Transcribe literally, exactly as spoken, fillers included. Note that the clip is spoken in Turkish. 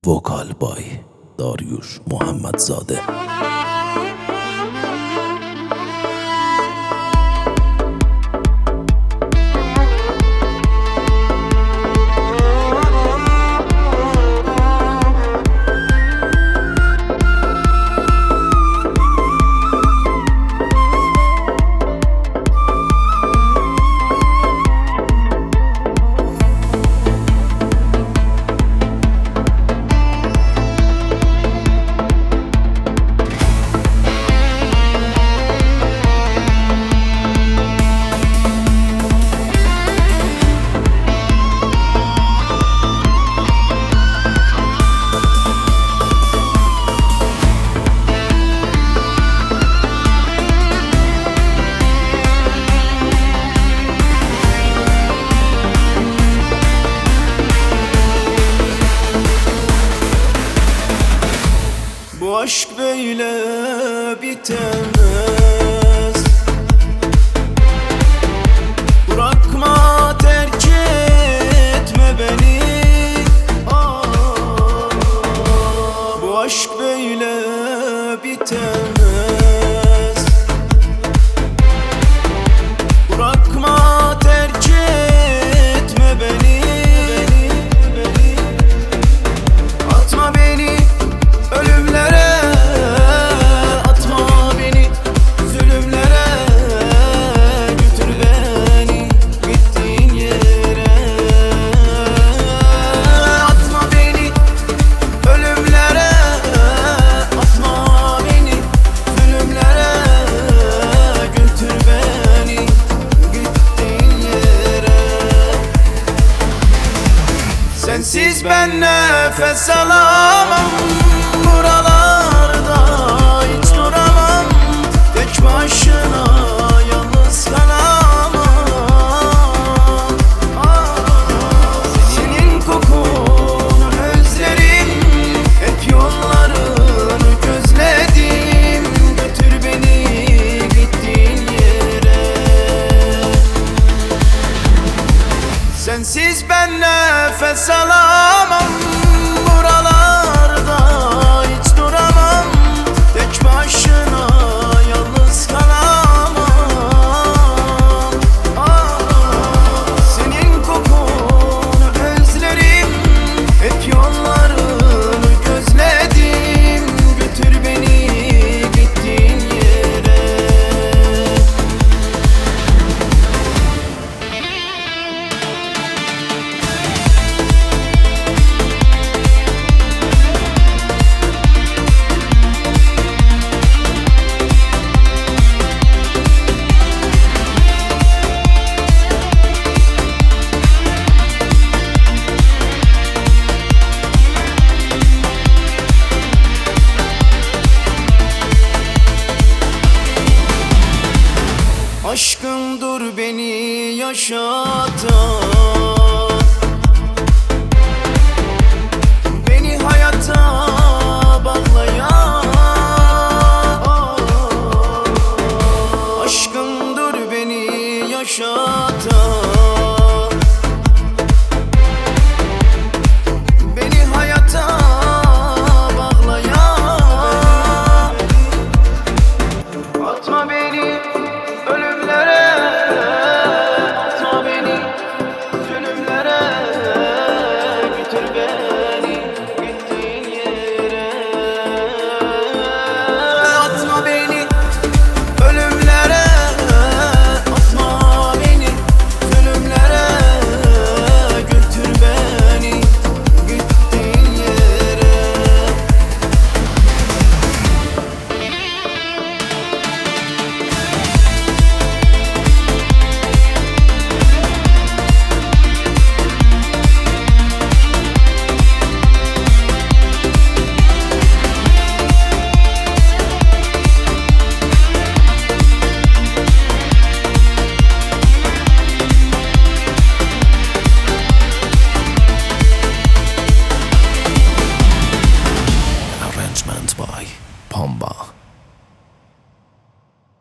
Vokal by Dariush Muhammedsade. Bu aşk böyle bitemez. Bırakma, terk etme beni. Aa, bu aşk böyle bitemez. Bırakma, terk etme beni. Atma beni ölümlere, atma beni zulümlere, götür beni gittiğin yere. Atma beni ölümlere, atma beni zulümlere, götür beni gittiğin yere. Sensiz ben nefes alamam, buralarda hiç duramam. Tek başına yalnız kalamam. Senin kokunu özlerim, hep yollarını gözledim. Götür beni gittiğin yere. Sensiz ben nefes alamam, buralarda hiç duramam. Tek başına yalnız kalamam. Aa, senin kokunu özlerim, hep yollarını gözledim. Götür beni gittiğin yere. Aşkım dur beni yaşa